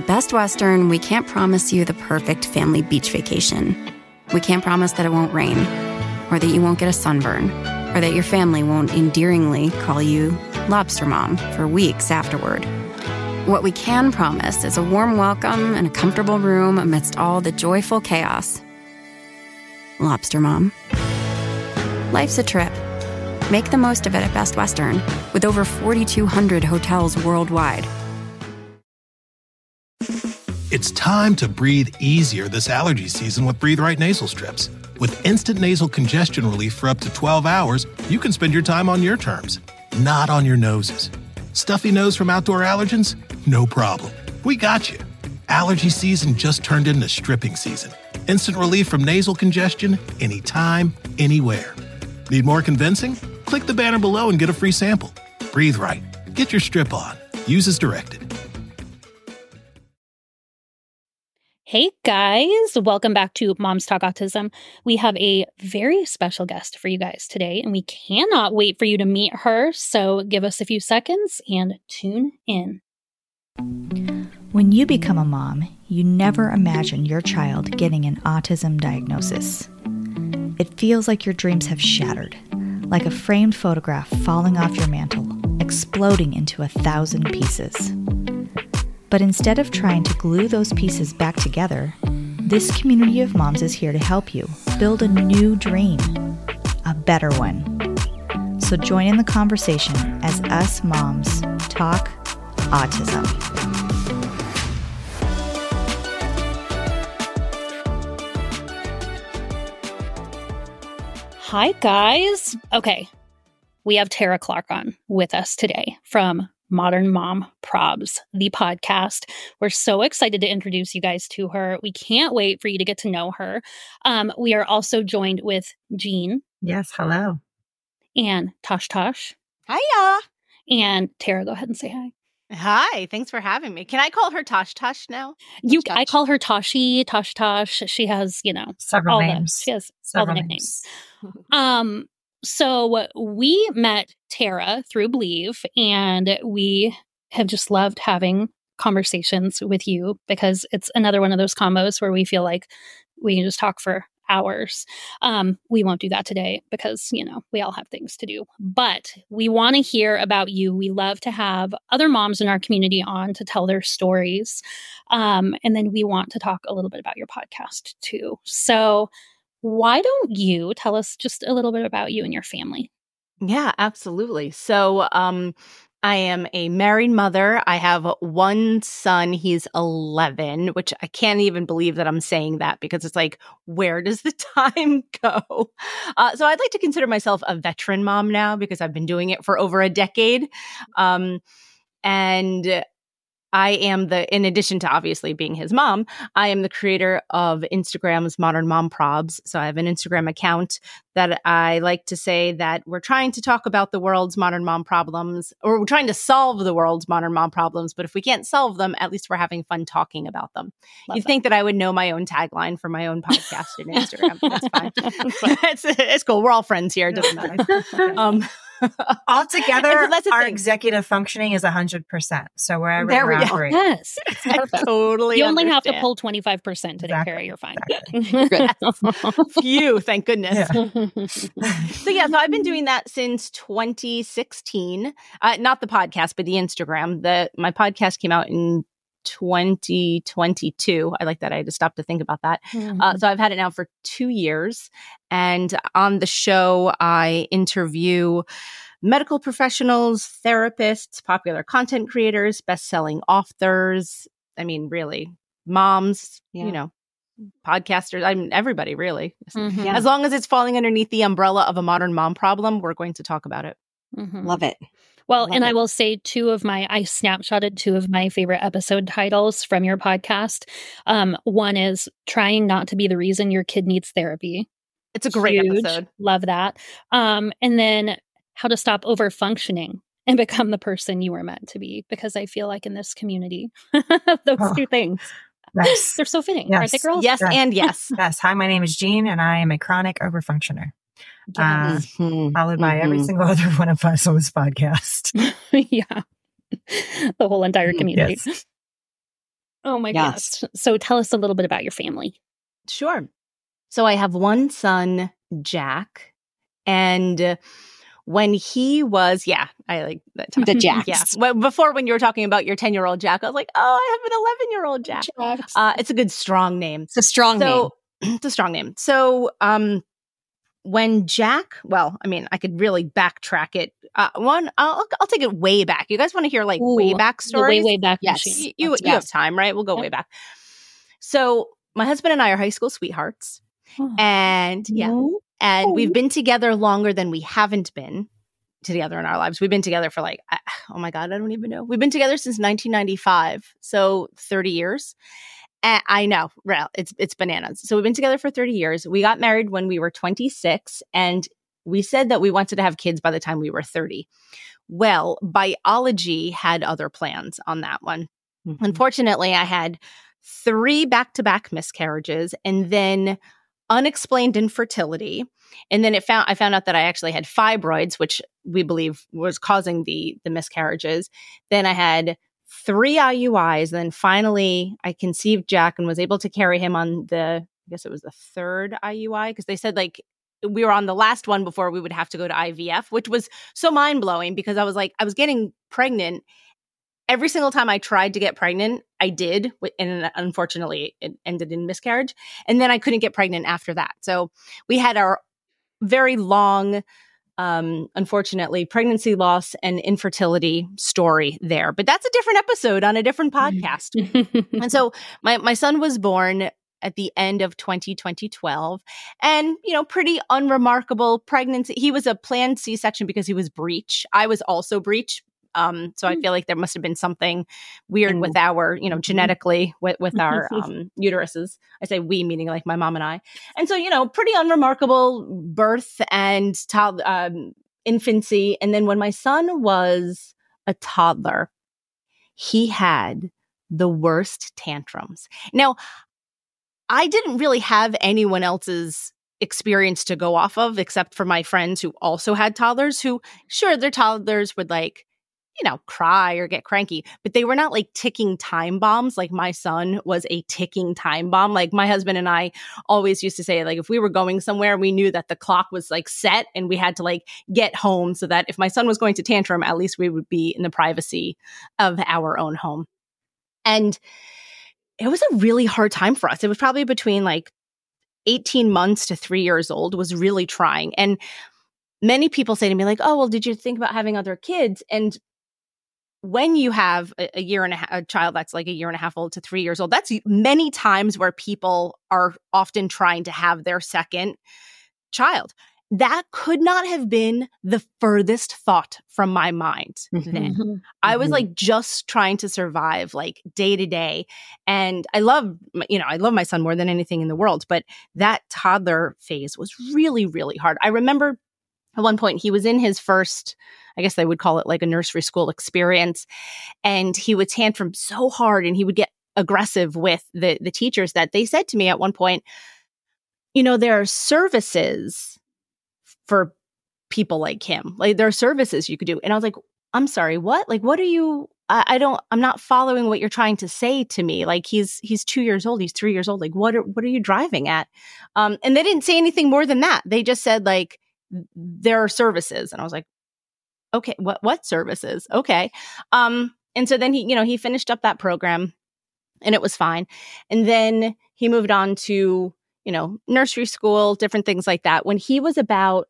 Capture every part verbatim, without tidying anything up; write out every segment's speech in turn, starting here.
At Best Western, we can't promise you the perfect family beach vacation. We can't promise that it won't rain, or that you won't get a sunburn, or that your family won't endearingly call you Lobster Mom for weeks afterward. What we can promise is a warm welcome and a comfortable room amidst all the joyful chaos. Lobster Mom. Life's a trip. Make the most of it at Best Western, with over forty-two hundred hotels worldwide. It's time to breathe easier this allergy season with Breathe Right nasal strips. With instant nasal congestion relief for up to twelve hours, you can spend your time on your terms, not on your noses. Stuffy nose from outdoor allergens? No problem. We got you. Allergy season just turned into stripping season. Instant relief from nasal congestion anytime, anywhere. Need more convincing? Click the banner below and get a free sample. Breathe Right. Get your strip on. Use as directed. Hey guys, welcome back to Moms Talk Autism. We have a very special guest for you guys today, and we cannot wait for you to meet her. So give us a few seconds and tune in. When you become a mom, you never imagine your child getting an autism diagnosis. It feels like your dreams have shattered, like a framed photograph falling off your mantle, exploding into a thousand pieces. But instead of trying to glue those pieces back together, this community of moms is here to help you build a new dream, a better one. So join in the conversation as us moms talk autism. Hi guys. Okay, we have Tara Clark on with us today from Modern Mom Probs, the podcast. We're so excited to introduce you guys to her. We can't wait for you to get to know her. Um, we are also joined with Jean. Yes, hello. And Tosh Tosh. Hiya. And Tara, go ahead and say hi. Hi, thanks for having me. Can I call her Tosh Tosh now? You, Tosh. I call her Toshi, Tosh Tosh. She has, you know, several all names. The, she has several all the nicknames. um, so we met Tara through Believe, and we have just loved having conversations with you because it's another one of those combos where we feel like we can just talk for hours. Um, we won't do that today because, you know, we all have things to do, but we want to hear about you. We love to have other moms in our community on to tell their stories. Um, and then we want to talk a little bit about your podcast too. So why don't you tell us just a little bit about you and your family? Yeah, absolutely. So um, I am a married mother. I have one son. He's eleven, which I can't even believe that I'm saying that because it's like, where does the time go? Uh, so I'd like to consider myself a veteran mom now because I've been doing it for over a decade. Um, and I am the, in addition to obviously being his mom, I am the creator of Instagram's Modern Mom Probs. So I have an Instagram account that I like to say that we're trying to talk about the world's modern mom problems, or we're trying to solve the world's modern mom problems. But if we can't solve them, at least we're having fun talking about them. Love You'd that. think that I would know my own tagline for my own podcast and Instagram. That's fine. it's, it's cool. We're all friends here. It doesn't matter. Um, Altogether, that's the our thing. executive functioning is one hundred percent. So wherever There we're we at, go. great. Yes. I totally You only have to understand. pull twenty-five percent today, Exactly. Tara. You're fine. Exactly. Phew, thank goodness. Yeah. So yeah, so I've been doing that since twenty sixteen. Uh, not the podcast, but the Instagram. The my podcast came out in twenty twenty-two. I like that. I had to stop to think about that. Uh, so I've had it now for two years. And on the show, I interview medical professionals, therapists, popular content creators, best-selling authors. I mean, really, moms, Yeah. you know, podcasters. I mean, everybody, really. Mhm. Yeah. As long as it's falling underneath the umbrella of a modern mom problem, we're going to talk about it. Mhm. Love it. Well, Love and I it. will say two of my, I snapshotted two of my favorite episode titles from your podcast. Um, one is Trying Not to Be the Reason Your Kid Needs Therapy. It's a great Huge. episode. Love that. Um, and then How to Stop Overfunctioning and Become the Person You Were Meant to Be. Because I feel like in this community, those Oh. two things, Nice. they're so fitting. Aren't they, Yes. girls? Yes, Yeah. and yes. Yes. Hi, my name is Jean, and I am a chronic overfunctioner. Uh, Yes. Mhm. followed by every Mhm. single other one of us on this podcast. yeah. The whole entire Mm, community. Yes. Oh my Yes. gosh. So tell us a little bit about your family. Sure. So I have one son, Jack, and uh, when he was, yeah, I like that time. The Jacks. Yeah. Well, before when you were talking about your ten-year-old Jack, I was like, oh, I have an eleven-year-old Jack. Jacks. Uh, it's a good, strong name. It's a strong name. So it's a strong name. So um, when Jack, well, I mean, I could really backtrack it. Uh, one, I'll, I'll take it way back. You guys want to hear like Ooh, way back The stories? way, way back Yes. machine. You, you, Let's you have go. time, right? We'll go Yep. way back. So my husband and I are high school sweethearts. And yeah, and we've been together longer than we haven't been together in our lives. We've been together for like, I- oh my God, I don't even know. We've been together since nineteen ninety-five. So thirty years. And I know, well, it's, it's bananas. So we've been together for thirty years. We got married when we were twenty-six, and we said that we wanted to have kids by the time we were thirty. Well, biology had other plans on that one. Mhm. Unfortunately, I had three back-to-back miscarriages and then unexplained infertility. And then it found I found out that I actually had fibroids, which we believe was causing the the miscarriages. Then I had three I U Is. Then finally I conceived Jack and was able to carry him on the, I guess it was the third I U I, because they said like we were on the last one before we would have to go to I V F, which was so mind-blowing because I was like, I was getting pregnant. Every single time I tried to get pregnant, I did. And unfortunately, it ended in miscarriage. And then I couldn't get pregnant after that. So we had our very long, um, unfortunately, pregnancy loss and infertility story there. But that's a different episode on a different podcast. And so my, my son was born at the end of twenty twelve, and, you know, pretty unremarkable pregnancy. He was a planned C-section because he was breech. I was also breech. Um, so I feel like there must have been something weird with our, you know, genetically with, with our um, uteruses. I say we, meaning like my mom and I. And so, you know, pretty unremarkable birth and to- um, infancy. And then when my son was a toddler, he had the worst tantrums. Now, I didn't really have anyone else's experience to go off of except for my friends who also had toddlers who, sure, their toddlers would like, you know, cry or get cranky, but they were not like ticking time bombs. Like my son was a ticking time bomb. Like my husband and I always used to say, like, if we were going somewhere, we knew that the clock was like set and we had to like get home so that if my son was going to tantrum, at least we would be in the privacy of our own home. And it was a really hard time for us. It was probably between like eighteen months to three years old was really trying. And many people say to me like, oh, well, did you think about having other kids? And when you have a, a year and a, half, a child that's like a year and a half old to three years old, that's many times where people are often trying to have their second child. That could not have been the furthest thought from my mind Mhm. then. Mhm. I was Mhm. like just trying to survive like day to day. And I love, you know, I love my son more than anything in the world, but that toddler phase was really, really hard. I remember at one point he was in his first, I guess they would call it like a nursery school experience. And he would tantrum so hard and he would get aggressive with the, the teachers that they said to me at one point, you know, there are services for people like him. Like there are services you could do. And I was like, I'm sorry, what? Like, what are you, I, I don't, I'm not following what you're trying to say to me. Like he's, he's two years old. He's three years old. Like, what are, what are you driving at? Um, and they didn't say anything more than that. They just said like, there are services. And I was like, okay, what, what services? Okay. Um, and so then he, you know, he finished up that program and it was fine. And then he moved on to, you know, nursery school, different things like that. When he was about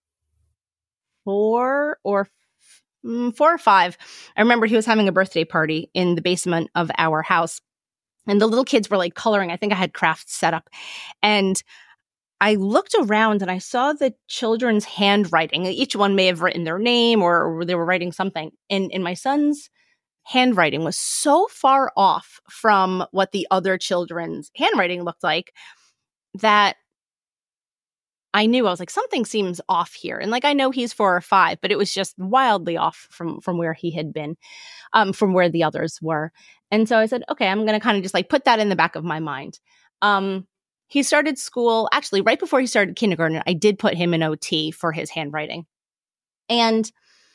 four or mm, four or five, I remember he was having a birthday party in the basement of our house. And the little kids were like coloring. I think I had crafts set up. And I looked around and I saw the children's handwriting. Each one may have written their name or, or they were writing something. And, and my son's handwriting was so far off from what the other children's handwriting looked like that I knew, I was like, something seems off here. And like, I know he's four or five, but it was just wildly off from, from where he had been, um, from where the others were. And so I said, okay, I'm going to kind of just like put that in the back of my mind. Um, he started school, actually right before he started kindergarten, I did put him in O T for his handwriting. And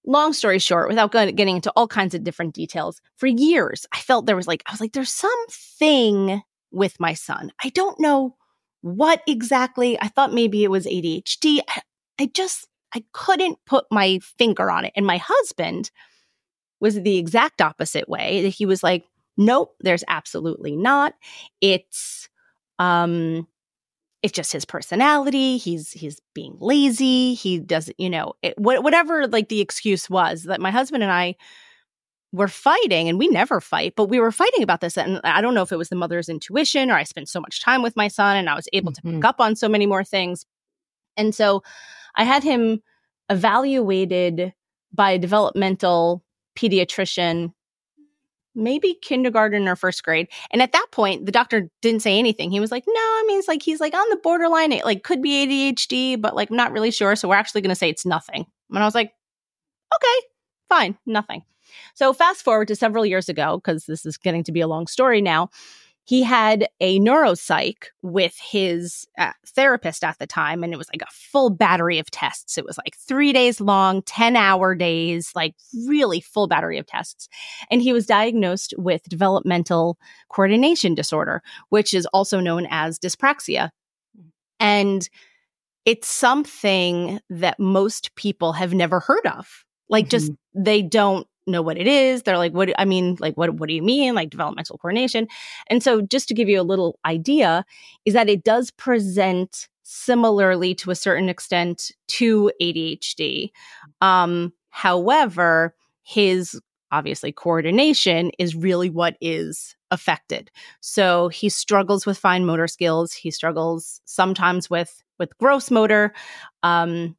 long story short, without getting into all kinds of different details, for years, I felt there was like, I was like, there's something with my son. I don't know what exactly. I thought maybe it was A D H D. I, I just, I couldn't put my finger on it. And my husband was the exact opposite way. He was like, nope, there's absolutely not. It's, um, it's just his personality. He's, he's being lazy. He doesn't, you know, it, wh- whatever like the excuse was. That my husband and I were fighting, and we never fight, but we were fighting about this. And I don't know if it was the mother's intuition or I spent so much time with my son and I was able mm-hmm. to pick up on so many more things. And so I had him evaluated by a developmental pediatrician, maybe kindergarten or first grade. And at that point, the doctor didn't say anything. He was like, no, I mean, it's like, he's like on the borderline. It like could be A D H D, but like, I'm not really sure. So we're actually going to say it's nothing. And I was like, okay, fine, nothing. So fast forward to several years ago, because this is getting to be a long story now. He had a neuropsych with his uh, therapist at the time, and it was like a full battery of tests. It was like three days long, ten-hour days, like really full battery of tests. And he was diagnosed with developmental coordination disorder, which is also known as dyspraxia. And it's something that most people have never heard of. Like, mm-hmm. just they don't know what it is. They're like, what, I mean, like, what, what do you mean? Like developmental coordination. And so just to give you a little idea is that it does present similarly to a certain extent to A D H D. Um, however, his obviously coordination is really what is affected. So he struggles with fine motor skills. He struggles sometimes with, with gross motor. Um,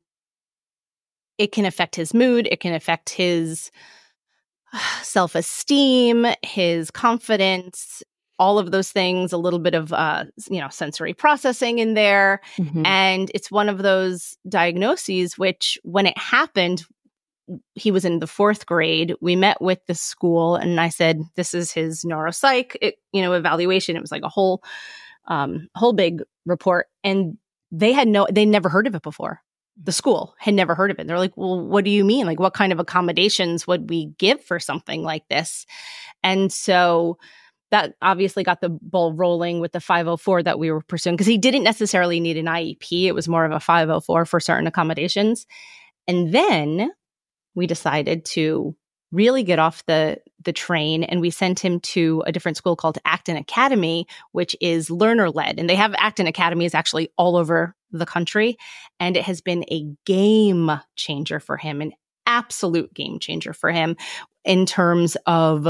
it can affect his mood. It can affect his self-esteem, his confidence, all of those things, a little bit of, uh, you know, sensory processing in there. Mm-hmm. And it's one of those diagnoses, which when it happened, he was in the fourth grade. We met with the school and I said, this is his neuropsych, it, you know, evaluation. It was like a whole, um, whole big report. And they had no, they never heard of it before. The school had never heard of it. They're like, well, what do you mean? Like, what kind of accommodations would we give for something like this? And so that obviously got the ball rolling with the five oh four that we were pursuing, because he didn't necessarily need an I E P. It was more of a five oh four for certain accommodations. And then we decided to really get off the, the train, and we sent him to a different school called Acton Academy, which is learner-led. And they have Acton Academies actually all over the country. And it has been a game changer for him, an absolute game changer for him in terms of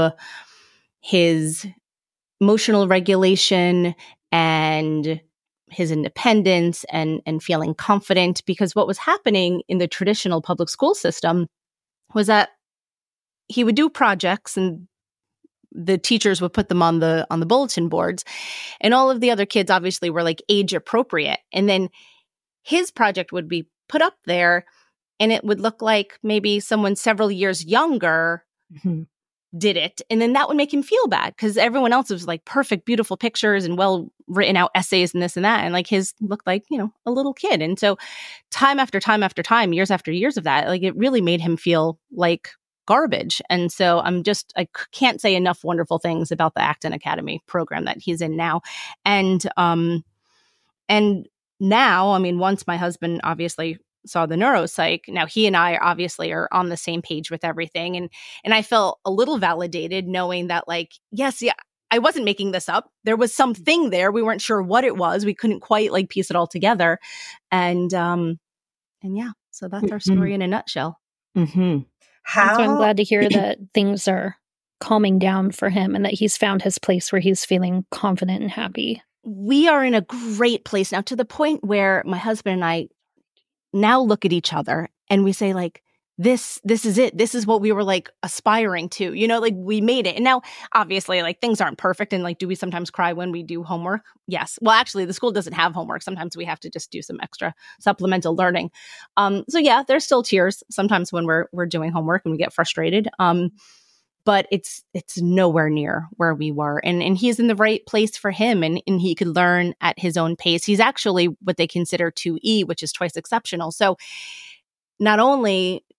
his emotional regulation and his independence and, and feeling confident. Because what was happening in the traditional public school system was that he would do projects and the teachers would put them on the on the bulletin boards, and all of the other kids obviously were like age appropriate. And then his project would be put up there and it would look like maybe someone several years younger mm-hmm. did it. And then that would make him feel bad because everyone else was like perfect, beautiful pictures and well written out essays and this and that. And like his looked like, you know, a little kid. And so time after time after time, years after years of that, like it really made him feel like garbage. And so I'm just, I can't say enough wonderful things about the Acton Academy program that he's in now. And, um, and now, I mean, once my husband obviously saw the neuropsych, now he and I obviously are on the same page with everything. And, and I felt a little validated knowing that like, yes, yeah, I wasn't making this up. There was something there. We weren't sure what it was. We couldn't quite like piece it all together. And, um, and yeah, so that's our story mm-hmm. in a nutshell. Mm-hmm. How? So I'm glad to hear that things are calming down for him and that he's found his place where he's feeling confident and happy. We are in a great place now, to the point where my husband and I now look at each other and we say like, this, this is it. This is what we were like aspiring to, you know, like we made it. And now obviously like things aren't perfect. And like, do we sometimes cry when we do homework? Yes. Well, actually the school doesn't have homework. Sometimes we have to just do some extra supplemental learning. Um, so yeah, there's still tears sometimes when we're, we're doing homework and we get frustrated. Um, but it's, it's nowhere near where we were. And, and he's in the right place for him, and, and he could learn at his own pace. He's actually what they consider two E, which is twice exceptional. So not only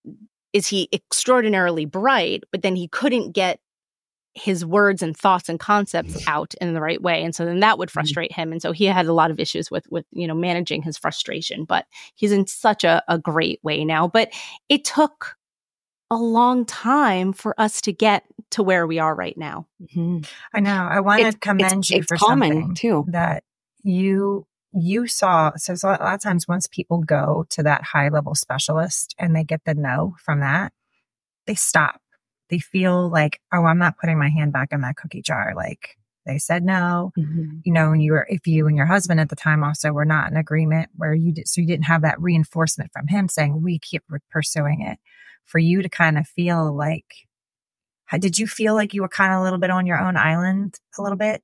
is he extraordinarily bright, but then he couldn't get his words and thoughts and concepts out in the right way. And so then that would frustrate him. And so he had a lot of issues with, with, you know, managing his frustration, but he's in such a, a great way now. But it took a long time for us to get to where we are right now. Mm-hmm. I know. I want to commend it's, you it's for common something too. that you, you saw. So, so a lot of times once people go to that high level specialist and they get the no from that, they stop. They feel like, oh, I'm not putting my hand back in that cookie jar. Like they said no, mm-hmm. you know, and you were, if you and your husband at the time also were not in agreement where you did, so you didn't have that reinforcement from him saying, we keep pursuing it. For you to kind of feel like, how, did you feel like you were kind of a little bit on your own island a little bit?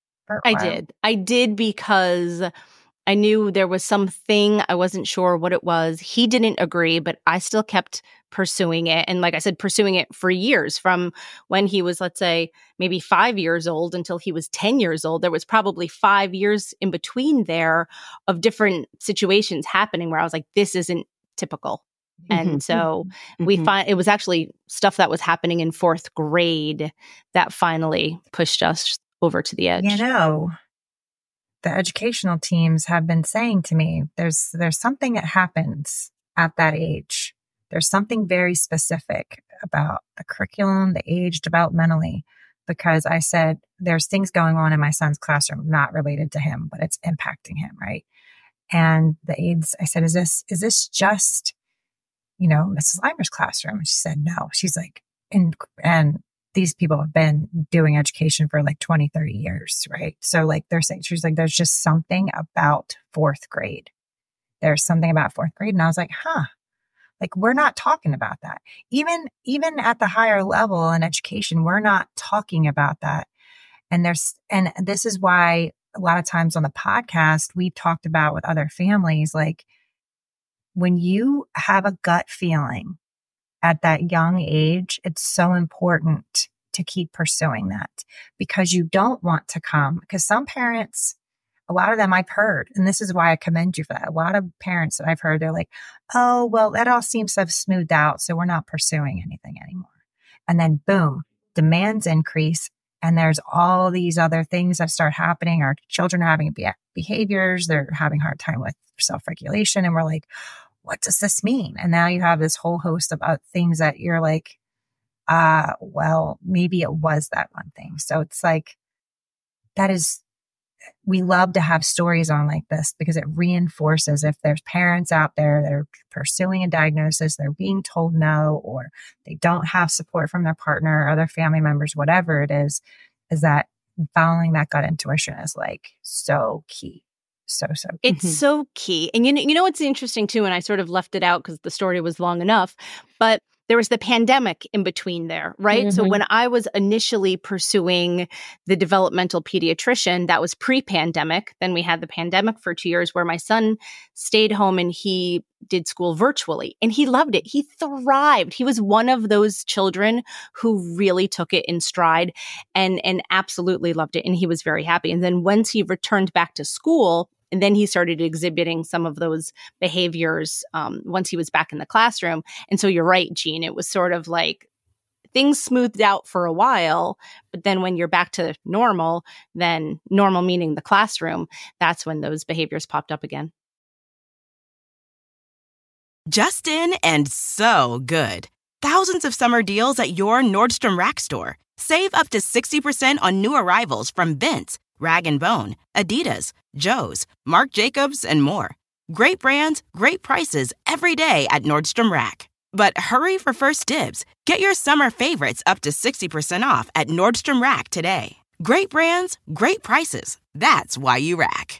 I did. I did because I knew there was something. I wasn't sure what it was. He didn't agree, but I still kept pursuing it. And like I said, pursuing it for years from when he was, let's say, maybe five years old until he was ten years old. There was probably five years in between there of different situations happening where I was like, this isn't typical. And mm-hmm. so mm-hmm. we find it was actually stuff that was happening in fourth grade that finally pushed us over to the edge. You know, the educational teams have been saying to me, there's there's something that happens at that age. There's something very specific about the curriculum, the age developmentally, because I said, there's things going on in my son's classroom, not related to him, but it's impacting him, right? And the aides, I said, is this is this just, you know, Missus Leimer's classroom? She said, no. She's like, and, and these people have been doing education for like twenty, thirty years, right? So like they're saying, she's like, there's just something about fourth grade. There's something about fourth grade. And I was like, huh, like we're not talking about that. Even, even at the higher level in education, we're not talking about that. And there's, and this is why a lot of times on the podcast, we've talked about with other families, like, when you have a gut feeling at that young age, it's so important to keep pursuing that because you don't want to come. Because some parents, a lot of them I've heard, and this is why I commend you for that. A lot of parents that I've heard, they're like, oh, well, that all seems to have smoothed out, so we're not pursuing anything anymore. And then boom, demands increase. And there's all these other things that start happening. Our children are having behaviors. They're having a hard time with self-regulation. And we're like, what does this mean? And now you have this whole host of uh, things that you're like, uh, well, maybe it was that one thing. So it's like, that is, we love to have stories on like this because it reinforces if there's parents out there that are pursuing a diagnosis, they're being told no, or they don't have support from their partner or other family members, whatever it is, is that following that gut intuition is like so key. So, so key. It's mm-hmm. so key. And you know, you know what's interesting too, and I sort of left it out because the story was long enough, but there was the pandemic in between there, right? Mm-hmm. So when I was initially pursuing the developmental pediatrician, that was pre-pandemic. Then we had the pandemic for two years where my son stayed home and he did school virtually and he loved it. He thrived. He was one of those children who really took it in stride and, and absolutely loved it. And he was very happy. And then once he returned back to school, and then he started exhibiting some of those behaviors um, once he was back in the classroom. And so you're right, Jean. It was sort of like things smoothed out for a while, but then when you're back to normal, then normal meaning the classroom, that's when those behaviors popped up again. Just in and so good. Thousands of summer deals at your Nordstrom Rack store. Save up to sixty percent on new arrivals from Vince, Rag and Bone, Adidas, Joe's, Marc Jacobs, and more. Great brands, great prices every day at Nordstrom Rack. But hurry for first dibs. Get your summer favorites up to sixty percent off at Nordstrom Rack today. Great brands, great prices. That's why you rack.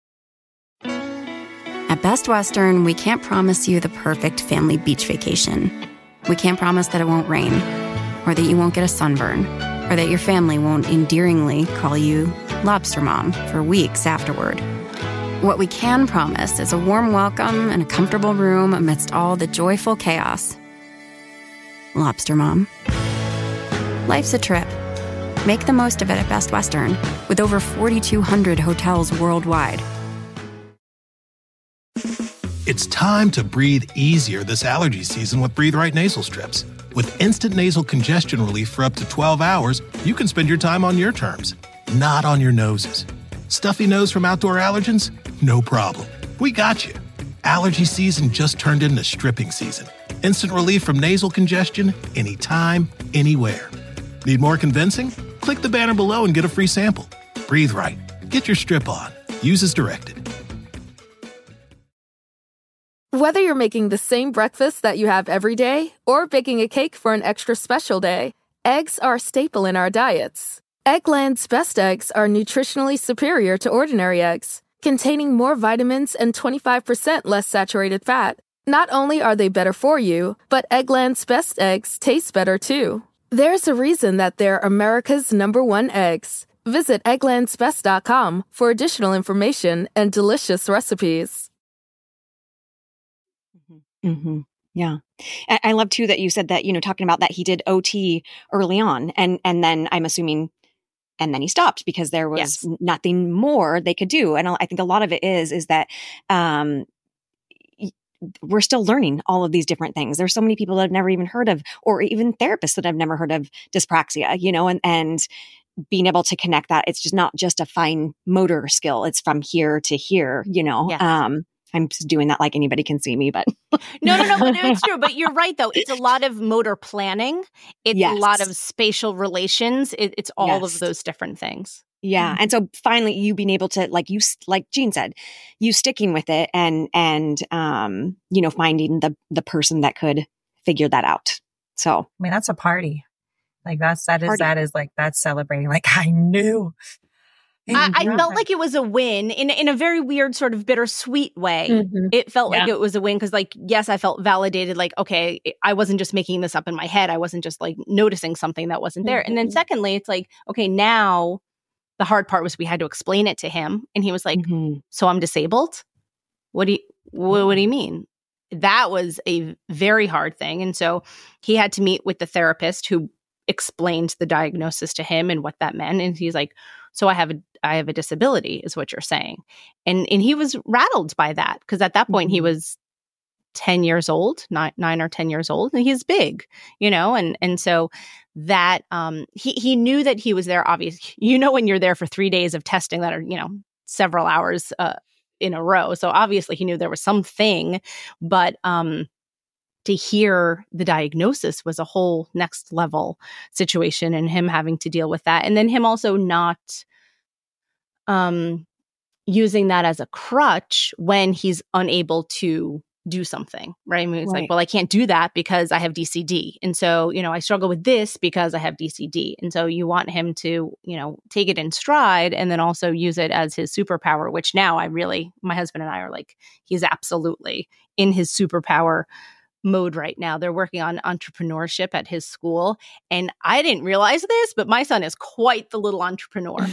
At Best Western, we can't promise you the perfect family beach vacation. We can't promise that it won't rain, or that you won't get a sunburn, or that your family won't endearingly call you Lobster Mom for weeks afterward. What we can promise is a warm welcome and a comfortable room amidst all the joyful chaos. Lobster Mom. Life's a trip. Make the most of it at Best Western, with over forty-two hundred hotels worldwide. It's time to breathe easier this allergy season with Breathe Right nasal strips. With instant nasal congestion relief for up to twelve hours, you can spend your time on your terms, not on your noses. Stuffy nose from outdoor allergens? No problem. We got you. Allergy season just turned into stripping season. Instant relief from nasal congestion anytime, anywhere. Need more convincing? Click the banner below and get a free sample. Breathe Right. Get your strip on. Use as directed. Whether you're making the same breakfast that you have every day or baking a cake for an extra special day, eggs are a staple in our diets. Eggland's best eggs are nutritionally superior to ordinary eggs, containing more vitamins and twenty-five percent less saturated fat. Not only are they better for you, but Eggland's best eggs taste better too. There's a reason that they're America's number one eggs. Visit egglands best dot com for additional information and delicious recipes. Mm-hmm. Yeah. I-, I love too that you said that, you know, talking about that he did O T early on and, and then I'm assuming, and then he stopped because there was Yes. nothing more they could do. And I think a lot of it is, is that, um, we're still learning all of these different things. There's so many people that have never even heard of, or even therapists that have never heard of dyspraxia, you know, and, and being able to connect that. It's just not just a fine motor skill. It's from here to here, you know. Yes. Um, I'm just doing that like anybody can see me, but No, no, no, but it's true. But you're right, though. It's a lot of motor planning. It's Yes. a lot of spatial relations. It, it's all Yes. of those different things. yeah. And so finally you being able to, like you, s- like Jean said, you sticking with it and, and, um, you know, finding the, the person that could figure that out. So I mean, that's a party. Like that's, that is, Party. that is like, that's celebrating. Like I knew. I, I knew. felt like it was a win in in a very weird, sort of bittersweet way. Mhm. It felt like Yeah. it was a win because, like, yes, I felt validated. Like, okay, I wasn't just making this up in my head. I wasn't just like noticing something that wasn't there. And then Mhm. secondly, it's like, okay, now the hard part was we had to explain it to him, and he was like, Mhm. "So I'm disabled? What do you what, what do you mean?" That was a very hard thing, and so he had to meet with the therapist who explained the diagnosis to him and what that meant. And he's like, "So I have a I have a disability, is what you're saying." And and he was rattled by that because at that point he Mhm. was ten years old, nine, nine or ten years old, and he's big, you know, and and so that um he he knew that he was there. Obviously, you know, when you're there for three days of testing that are, you know, several hours uh, in a row. So obviously he knew there was something, but um to hear the diagnosis was a whole next level situation, and him having to deal with that, and then him also not um using that as a crutch when he's unable to do something, right? I mean, it's Right. like, well, I can't do that because I have D C D. And so, you know, I struggle with this because I have D C D. And so you want him to, you know, take it in stride and then also use it as his superpower, which now I really, my husband and I are like, he's absolutely in his superpower mode right now. They're working on entrepreneurship at his school. And I didn't realize this, but my son is quite the little entrepreneur.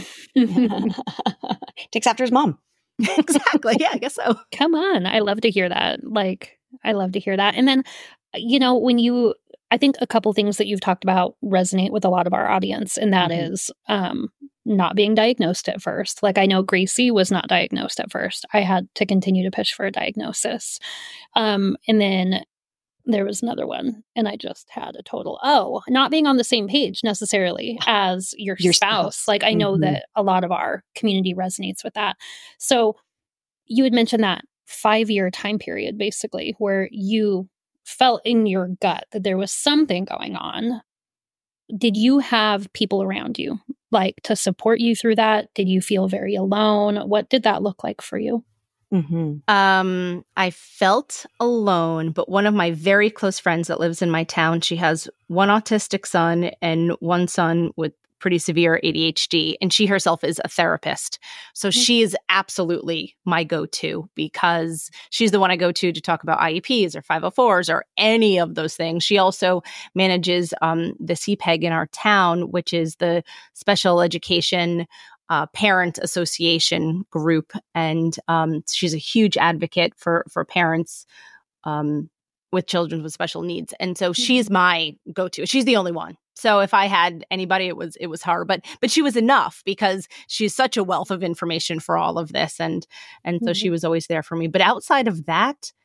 Takes after his mom. Exactly. Yeah, I guess so. Come on. I love to hear that. Like, I love to hear that. And then, you know, when you, I think a couple things that you've talked about resonate with a lot of our audience, and that Mhm. is um, not being diagnosed at first. Like, I know Gracie was not diagnosed at first. I had to continue to push for a diagnosis. Um, and then there was another one, and I just had a total, oh, not being on the same page necessarily as your, Your spouse. spouse. Like, I know Mhm. that a lot of our community resonates with that. So you had mentioned that five year time period, basically, where you felt in your gut that there was something going on. Did you have people around you, like, to support you through that? Did you feel very alone? What did that look like for you? Mm-hmm. Um, I felt alone, but one of my very close friends that lives in my town, she has one autistic son and one son with pretty severe A D H D, and she herself is a therapist. So she is absolutely my go-to because she's the one I go to to talk about I E Ps or five oh fours or any of those things. She also manages um, the C P E G in our town, which is the Special Education Uh, Parent Association group, and um, she's a huge advocate for for parents um, with children with special needs. And so she's my go-to. She's the only one. So if I had anybody, it was it was her. But but she was enough because she's such a wealth of information for all of this, and and so Mhm. she was always there for me. But outside of that,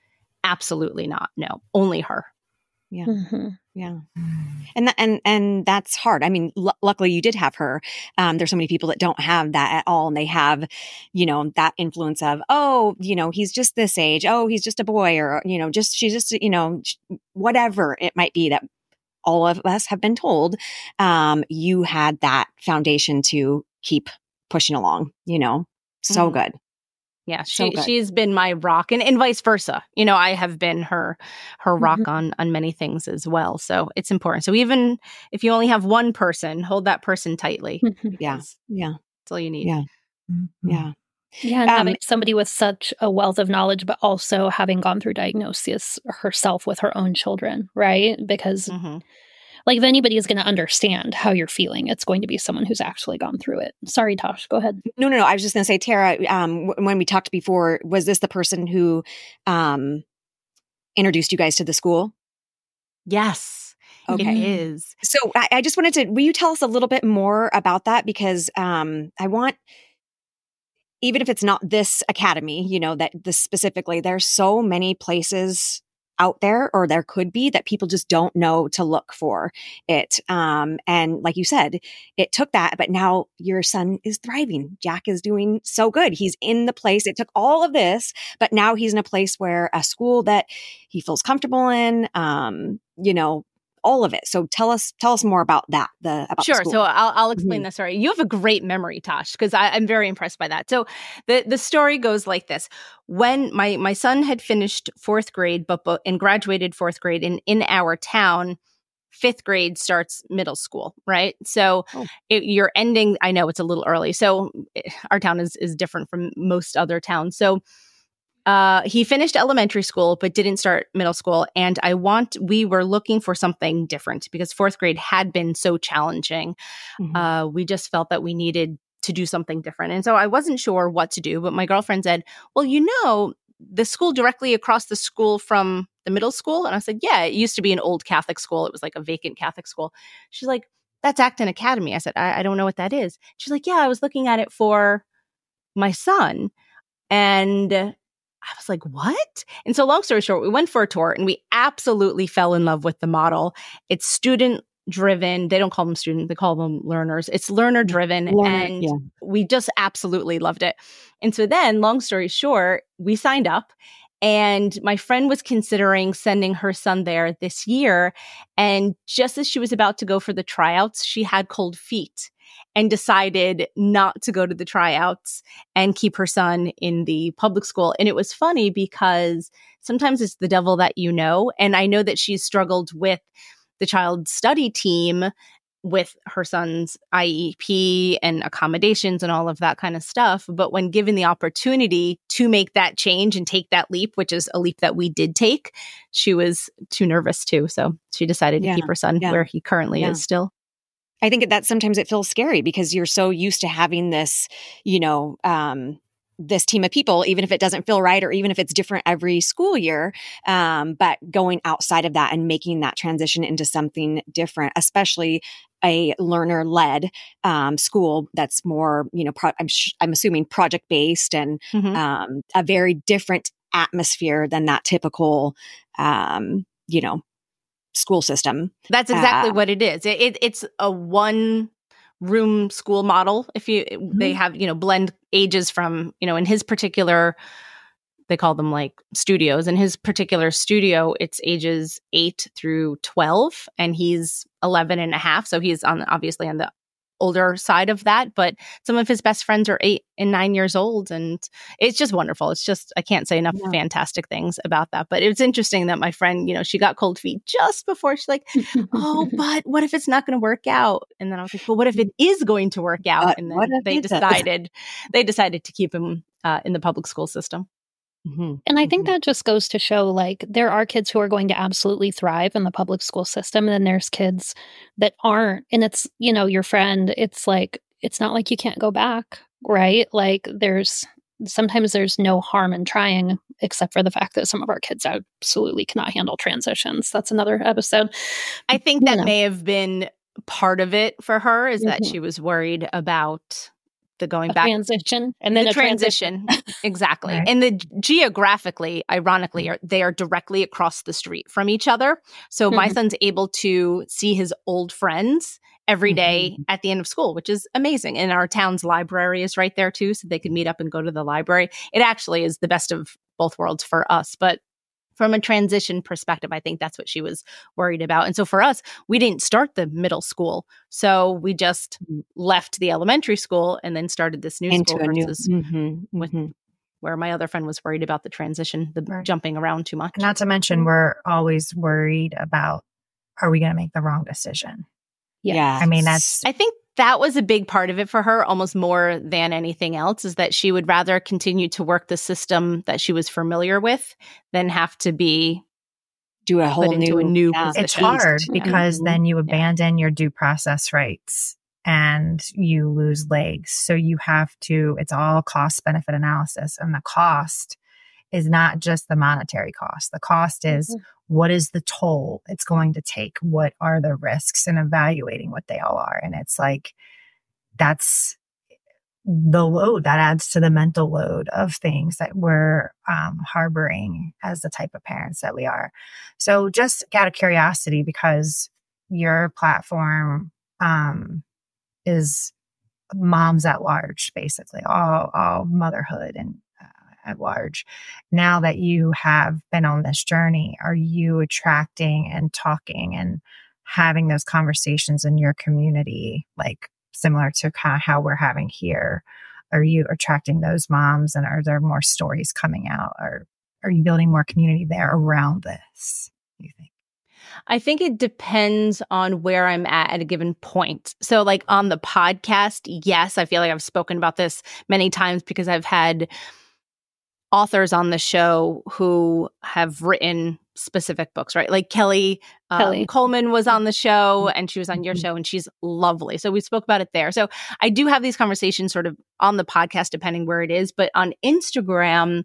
absolutely not. No, only her. Yeah. Mm-hmm. Yeah. And that, and, and that's hard. I mean, l- luckily you did have her. Um, there's so many people that don't have that at all. And they have, you know, that influence of, oh, you know, he's just this age. Oh, he's just a boy, or, you know, just, she's just, you know, whatever it might be that all of us have been told. Um, you had that foundation to keep pushing along, you know, so Mm-hmm. good. Yeah, she So good. she's been my rock, and, and vice versa. You know, I have been her her rock Mhm. on on many things as well. So it's important. So even if you only have one person, hold that person tightly. Yeah. because Yeah. That's all you need. Yeah. Mm-hmm. Yeah. Yeah, and Um, having somebody with such a wealth of knowledge, but also having gone through diagnosis herself with her own children, right? Because, Mhm. like, if anybody is going to understand how you're feeling, it's going to be someone who's actually gone through it. Sorry, Tosh, go ahead. No, no, no. I was just going to say, Tara, um, w- when we talked before, was this the person who um, introduced you guys to the school? Yes, Okay. it is. So I, I just wanted to, will you tell us a little bit more about that? Because um, I want, even if it's not this academy, you know, that this specifically, there's so many places out there, or there could be, that people just don't know to look for it. Um, and like you said, it took that, but now your son is thriving. Jack is doing so good. He's in the place. It took all of this, but now he's in a place where a school that he feels comfortable in, um, you know, all of it. So tell us, tell us more about that. The about Sure. the school. So I'll, I'll explain Mhm. the story. You have a great memory, Tosh, because I'm very impressed by that. So the, the story goes like this. When my, my son had finished fourth grade, but, but and graduated fourth grade in, in our town, fifth grade starts middle school, right? So Oh. it, you're ending, I know it's a little early. So it, our town is, is different from most other towns. So Uh, he finished elementary school, but didn't start middle school. And I want, we were looking for something different because fourth grade had been so challenging. Mhm. Uh, we just felt that we needed to do something different. And so I wasn't sure what to do, but my girlfriend said, well, you know, the school directly across the school from the middle school. And I said, yeah, it used to be an old Catholic school. It was like a vacant Catholic school. She's like, that's Acton Academy. I said, I, I don't know what that is. She's like, yeah, I was looking at it for my son. And I was like, what? And so long story short, we went for a tour and we absolutely fell in love with the model. It's student driven. They don't call them student, they call them learners. It's learner driven. Learner, and yeah. we just absolutely loved it. And so then, long story short, we signed up. And my friend was considering sending her son there this year. And just as she was about to go for the tryouts, she had cold feet and decided not to go to the tryouts and keep her son in the public school. And it was funny because sometimes it's the devil that you know. And I know that she's struggled with the child study team with her son's I E P and accommodations and all of that kind of stuff. But when given the opportunity to make that change and take that leap, which is a leap that we did take, she was too nervous too. So she decided to Yeah, keep her son yeah. where he currently Yeah. is still. I think that sometimes it feels scary because you're so used to having this, you know, um, this team of people, even if it doesn't feel right or even if it's different every school year. Um, but going outside of that and making that transition into something different, especially a learner led um, school that's more, you know, pro- I'm, sh- I'm assuming project based and Mhm. um, a very different atmosphere than that typical, um, you know, school system. That's exactly Uh, what it is. It, it, it's a one room school model. If you, they have, you know, blend ages from, you know, in his particular, they call them like studios. In his particular studio, it's ages eight through twelve, and he's eleven and a half. So he's on, obviously on the older side of that, but some of his best friends are eight and nine years old. And it's just wonderful. It's just, I can't say enough Yeah. fantastic things about that. But it's interesting that my friend, you know, she got cold feet just before. She's like, oh, but what if it's not going to work out? And then I was like, well, what if it is going to work out? But And what then if they it does? decided, they decided to keep him uh, in the public school system. Mhm. And I think Mhm. that just goes to show, like, there are kids who are going to absolutely thrive in the public school system, and then there's kids that aren't. And it's, you know, your friend, it's like, it's not like you can't go back, right? Like, there's sometimes there's no harm in trying, except for the fact that some of our kids absolutely cannot handle transitions. That's another episode. I think You that know. may have been part of it for her, is that Mhm. she was worried about the going a back transition and then the a transition. transition. Exactly. Right. And the geographically, ironically, are, they are directly across the street from each other. So my Mhm. son's able to see his old friends every day Mhm. at the end of school, which is amazing. And our town's library is right there too, so they could meet up and go to the library. It actually is the best of both worlds for us. But from a transition perspective, I think that's what she was worried about. And so for us, we didn't start the middle school. So we just left the elementary school and then started this new Into school a new, versus mhm, with mhm. where my other friend was worried about the transition, the Right. jumping around too much. Not to mention, we're always worried about, are we going to make the wrong decision? Yeah. I mean, that's I think that was a big part of it for her, almost more than anything else, is that she would rather continue to work the system that she was familiar with than have to be do a whole put into new, a new yeah, it's position. hard beast. because Mhm. then you abandon your due process rights and you lose legs. So you have to, it's all cost benefit analysis. And the cost is not just the monetary cost. The cost is Mhm. what is the toll it's going to take? What are the risks, and evaluating what they all are. And it's like, that's the load that adds to the mental load of things that we're um, harboring as the type of parents that we are. So just out of curiosity, because your platform um, is moms at large, basically all, all motherhood and uh, at large. Now that you have been on this journey, are you attracting and talking and having those conversations in your community, like similar to kind of how we're having here? Are you attracting those moms, and are there more stories coming out? Or are you building more community there around this, you think? I think it depends on where I'm at at a given point. So like on the podcast, yes, I feel like I've spoken about this many times because I've had authors on the show who have written specific books, right? Like Kelly, um, Kelly. Coleman was on the show and she was on your show and she's lovely. So we spoke about it there. So I do have these conversations sort of on the podcast, depending where it is. But on Instagram,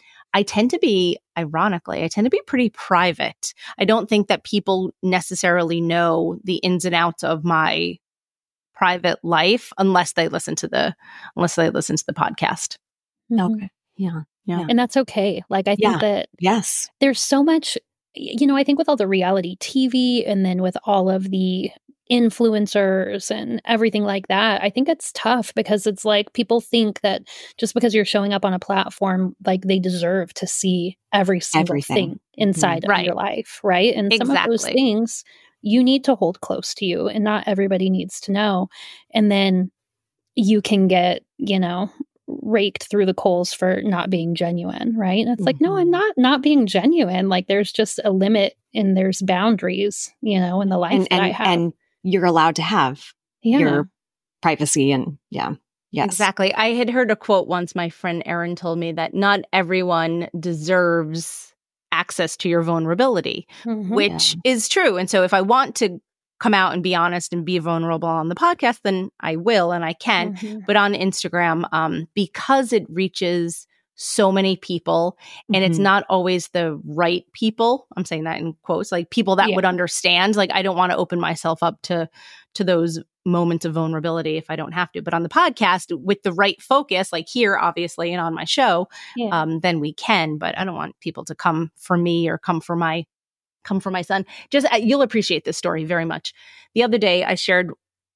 I tend to be, ironically, I tend to be pretty private. I don't think that people necessarily know the ins and outs of my private life unless they listen to the, unless they listen to the podcast. Mhm. Okay. Yeah. Yeah. And that's okay. Like, I think Yeah. that Yes. there's so much, you know, I think with all the reality T V and then with all of the influencers and everything like that, I think it's tough because it's like people think that just because you're showing up on a platform, like they deserve to see every single Everything. thing inside Right. of your life, right? And some of those Exactly. things you need to hold close to you, and not everybody needs to know. And then you can get, you know, raked through the coals for not being genuine, right? And it's like, no, I'm Mhm. not not being genuine. Like there's just a limit and there's boundaries, you know, in the life And that I and have. and you're allowed to have yeah. your privacy and yeah. Yes. Exactly. I had heard a quote once. My friend Erin told me that not everyone deserves access to your vulnerability, Mhm. which is true. And so if I want to come out and be honest and be vulnerable on the podcast, then I will and I can. Mhm. But on Instagram, um, because it reaches so many people and it's Mhm. not always the right people, I'm saying that in quotes, like people that Yeah. would understand, like I don't want to open myself up to to those moments of vulnerability if I don't have to. But on the podcast, with the right focus, like here, obviously, and on my show, Yeah. um, then we can. But I don't want people to come for me or come for my come for my son. Just uh, you'll appreciate this story very much. The other day, I shared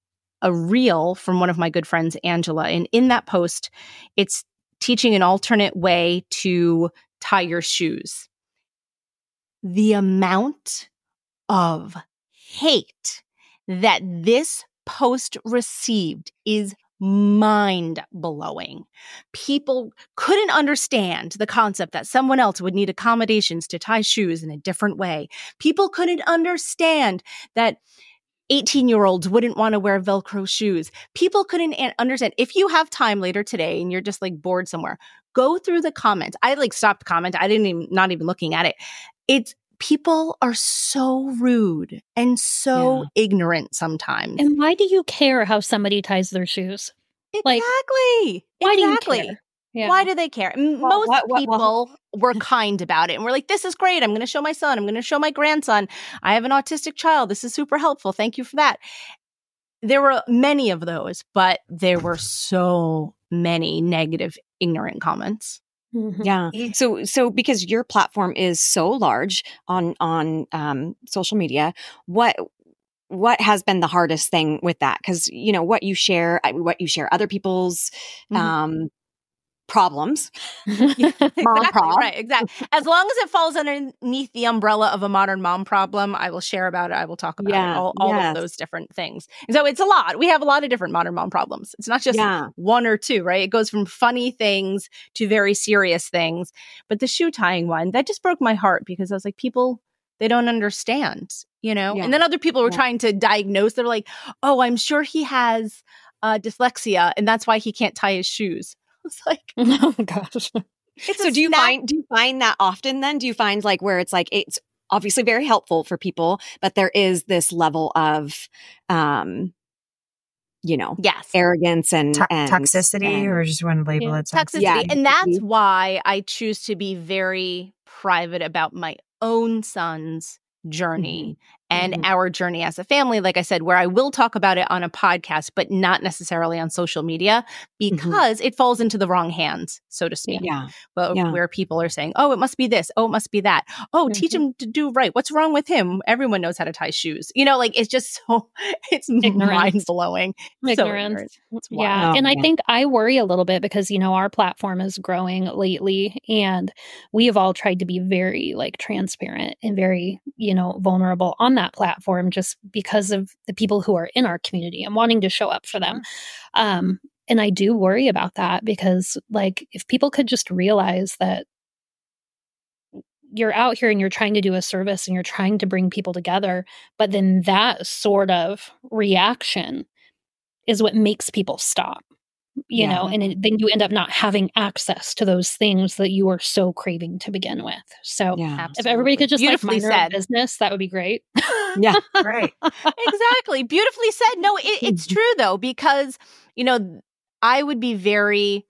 a reel from one of my good friends, Angela, and in that post, it's teaching an alternate way to tie your shoes. The amount of hate that this post received is mind-blowing. People couldn't understand the concept that someone else would need accommodations to tie shoes in a different way. People couldn't understand that eighteen-year-olds wouldn't want to wear Velcro shoes. People couldn't an- understand. If you have time later today and you're just like bored somewhere, go through the comments. I like stopped the comment. I didn't even, not even looking at it. It's people are so rude and so Yeah. ignorant sometimes. And why do you care how somebody ties their shoes? like, Exactly. Why exactly. do you care? Yeah. Why do they care? M- Well, Most what- what- people well- were kind about it and we're like, this is great. I'm going to show my son. I'm going to show my grandson. I have an autistic child. This is super helpful. Thank you for that. There were many of those, but there were so many negative, ignorant comments. Mm-hmm. Yeah. So, so because your platform is so large on, on, um, social media, what, what has been the hardest thing with that? Cause you know, what you share, what you share other people's, Mm-hmm. um, problems. Yeah, exactly, prob. right, exactly. As long as it falls underneath the umbrella of a modern mom problem, I will share about it. I will talk about Yeah, it, all, all yes. of those different things. And so it's a lot. We have a lot of different modern mom problems. It's not just Yeah. one or two, right? It goes from funny things to very serious things. But the shoe tying one, that just broke my heart because I was like, people, they don't understand, you know? Yeah. And then other people were Yeah. trying to diagnose. They're like, oh, I'm sure he has uh, dyslexia and that's why he can't tie his shoes. It's like, oh gosh. It's so a do you snack- find, do you find that often then? Do you find like where it's like, it's obviously very helpful for people, but there is this level of, um, you know, yes, arrogance and, To- and toxicity, and, or just want to label Yeah. it toxicity. Yeah. And that's why I choose to be very private about my own son's journey and Mhm. our journey as a family. Like I said, where I will talk about it on a podcast, but not necessarily on social media because it falls into the wrong hands, so to speak. Yeah. But Yeah. where people are saying, oh, it must be this. Oh, it must be that. Oh, teach him to do right. What's wrong with him? Everyone knows how to tie shoes. You know, like it's just so, it's Ignorance. mind blowing. Ignorance. It's Yeah. wild. And Oh, I yeah. think I worry a little bit because, you know, our platform is growing lately and we have all tried to be very like transparent and very, you know, vulnerable on that platform just because of the people who are in our community and wanting to show up for them. Um, and I do worry about that because like if people could just realize that you're out here and you're trying to do a service and you're trying to bring people together, but then that sort of reaction is what makes people stop, you Yeah. know, and it, then you end up not having access to those things that you were so craving to begin with. So Yeah. if everybody could just like Beautifully mind their own said. business, that would be great. Yeah. Right. Exactly. Beautifully said. No, it, it's true though, because, you know, I would be very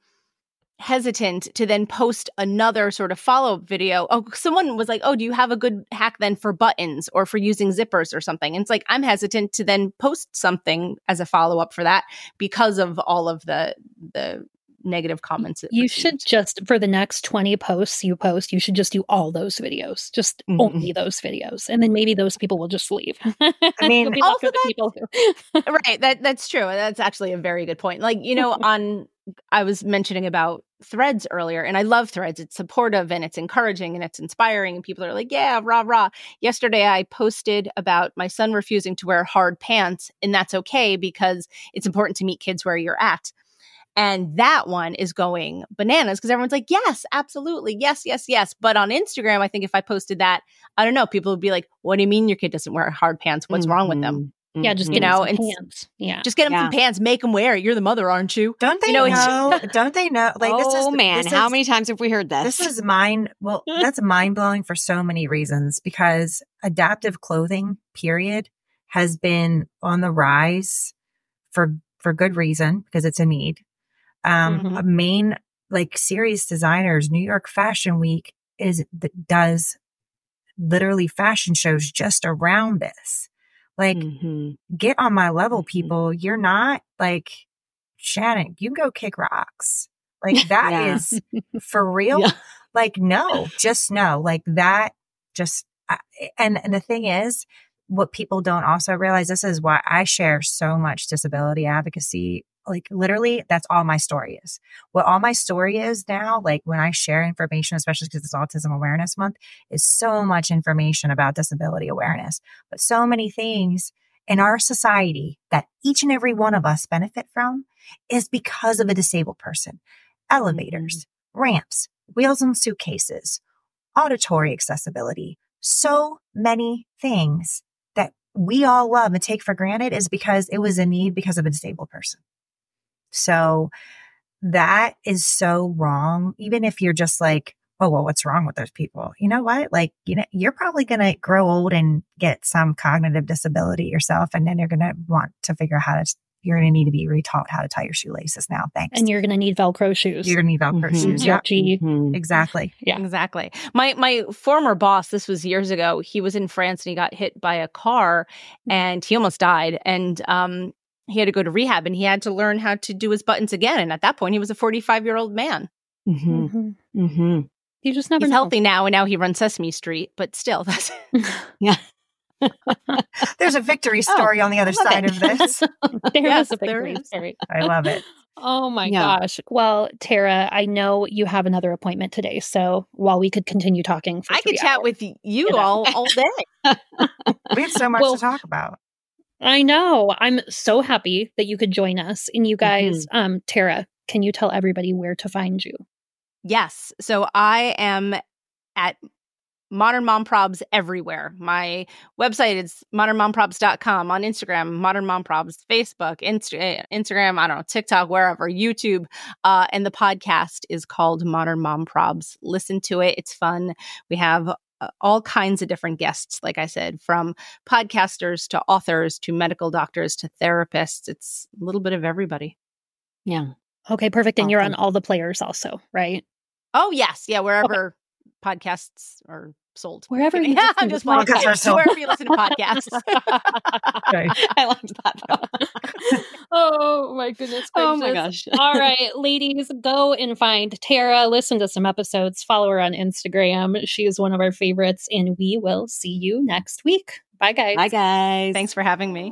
hesitant to then post another sort of follow-up video. Oh, someone was like, oh, do you have a good hack then for buttons or for using zippers or something? And it's like, I'm hesitant to then post something as a follow-up for that because of all of the, the negative comments. it You received. should just, for the next twenty posts you post, you should just do all those videos, just Mhm. only those videos. And then maybe those people will just leave. I mean, You'll be left also with the people who- Right. That that's true. That's actually a very good point. Like, you know, on I was mentioning about Threads earlier, and I love Threads. It's supportive and it's encouraging and it's inspiring. And people are like, yeah, rah, rah. Yesterday, I posted about my son refusing to wear hard pants, and that's okay because it's important to meet kids where you're at. And that one is going bananas because everyone's like, yes, absolutely. Yes, yes, yes. But on Instagram, I think if I posted that, I don't know, people would be like, what do you mean your kid doesn't wear hard pants? What's wrong with them? yeah, just Mhm. get You know, know, some and- pants. Yeah. Just get them Yeah. some pants, make them wear it. You're the mother, aren't you? don't they You know, it's- know? Don't they know? Like this is oh man, this how is- many times have we heard this? This is mind, well, that's mind blowing for so many reasons because adaptive clothing, period, has been on the rise for, for good reason because it's a need. Um, Mhm. a main like serious designers, New York Fashion Week is, does literally fashion shows just around this. Like, Mhm. get on my level, Mhm. people. You're not like Shannon. You go kick rocks. Like that Yeah. is for real. Yeah. Like, no, just no, like that. Just, I- and, and the thing is, what people don't also realize, this is why I share so much disability advocacy. Like literally, that's all my story is. What all my story is now, like when I share information, especially because it's Autism Awareness Month, is so much information about disability awareness, but so many things in our society that each and every one of us benefit from is because of a disabled person. Elevators, ramps, wheels and suitcases, auditory accessibility, so many things that we all love and take for granted is because it was a need because of a disabled person. So that is so wrong. Even if you're just like, oh, well, what's wrong with those people? You know what? Like, you know, you're probably going to grow old and get some cognitive disability yourself. And then you're going to want to figure out how to, you're going to need to be retaught how to tie your shoelaces now. Thanks. And you're going to need Velcro shoes. You're going to need Velcro Mhm. shoes. Yeah. Yep. Gee. Mhm. Exactly. Yeah. Exactly. My my former boss, this was years ago, he was in France and he got hit by a car and he almost died. And um he had to go to rehab and he had to learn how to do his buttons again. And at that point, he was a forty-five-year-old man. Mm-hmm. Mm-hmm. Mm-hmm. You just never He's know. healthy now, and now he runs Sesame Street, but still, that's... Yeah. There's a victory story Oh, on the other love side it. of this. There Yes, is a big there green is. story. I love it. Oh my Yeah. gosh. Well, Tara, I know you have another appointment today. So while we could continue talking for I three could chat hours- with you You know. all, all day. We have so much Well, to talk about. I know. I'm so happy that you could join us. And you guys, um, Tara, can you tell everybody where to find you? Yes. So I am at Modern Mom Probs everywhere. My website is modern mom probs dot com, on Instagram, Modern Mom Probs, Facebook, Insta- Instagram, I don't know, TikTok, wherever, YouTube. Uh, and the podcast is called Modern Mom Probs. Listen to it. It's fun. We have uh, all kinds of different guests, like I said, from podcasters to authors to medical doctors to therapists. It's a little bit of everybody. Yeah. Okay, perfect. And you're on Awesome. all the players also, right? Oh, yes. Yeah, wherever podcasts are sold. Wherever you yeah, listen I'm to just playing. podcasts are sold. Wherever you listen to podcasts. Right. I loved that. Oh my goodness Oh my gracious. gosh. All right, ladies, go and find Tara. Listen to some episodes. Follow her on Instagram. She is one of our favorites. And we will see you next week. Bye, guys. Bye, guys. Thanks for having me.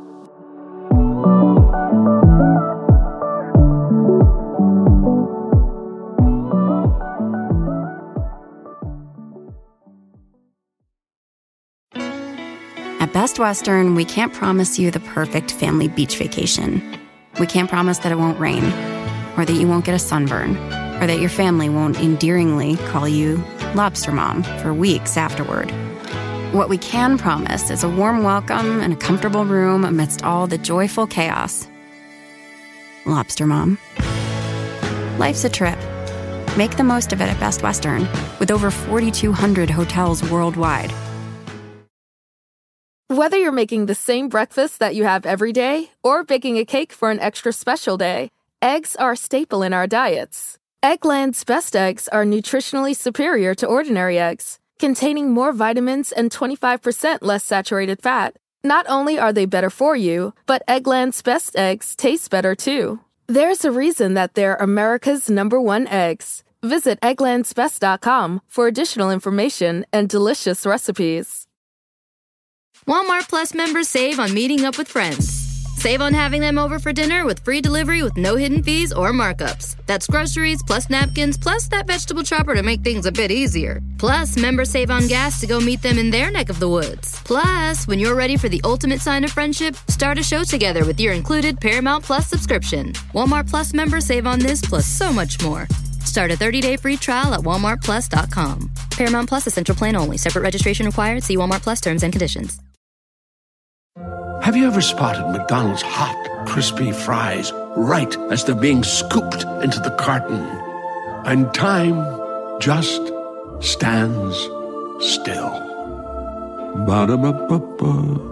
At Best Western, we can't promise you the perfect family beach vacation. We can't promise that it won't rain, or that you won't get a sunburn, or that your family won't endearingly call you Lobster Mom for weeks afterward. What we can promise is a warm welcome and a comfortable room amidst all the joyful chaos. Lobster Mom. Life's a trip. Make the most of it at Best Western, with over forty-two hundred hotels worldwide. Whether you're making the same breakfast that you have every day or baking a cake for an extra special day, eggs are a staple in our diets. Eggland's Best Eggs are nutritionally superior to ordinary eggs, containing more vitamins and twenty-five percent less saturated fat. Not only are they better for you, but Eggland's Best Eggs taste better too. There's a reason that they're America's number one eggs. Visit egglands best dot com for additional information and delicious recipes. Walmart Plus members save on meeting up with friends. Save on having them over for dinner with free delivery with no hidden fees or markups. That's groceries, plus napkins, plus that vegetable chopper to make things a bit easier. Plus, members save on gas to go meet them in their neck of the woods. Plus, when you're ready for the ultimate sign of friendship, start a show together with your included Paramount Plus subscription. Walmart Plus members save on this plus so much more. Start a thirty-day free trial at walmart plus dot com. Paramount Plus Essential Plan only. Separate registration required. See Walmart Plus terms and conditions. Have you ever spotted McDonald's hot, crispy fries right as they're being scooped into the carton? And time just stands still. Ba-da-ba-ba-ba.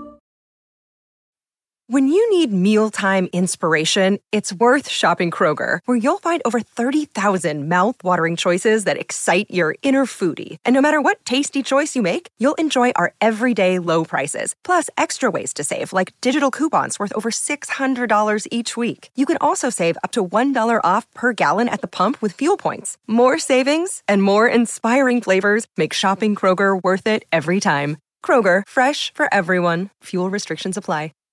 When you need mealtime inspiration, it's worth shopping Kroger, where you'll find over thirty thousand mouth-watering choices that excite your inner foodie. And no matter what tasty choice you make, you'll enjoy our everyday low prices, plus extra ways to save, like digital coupons worth over six hundred dollars each week. You can also save up to one dollar off per gallon at the pump with fuel points. More savings and more inspiring flavors make shopping Kroger worth it every time. Kroger, fresh for everyone. Fuel restrictions apply.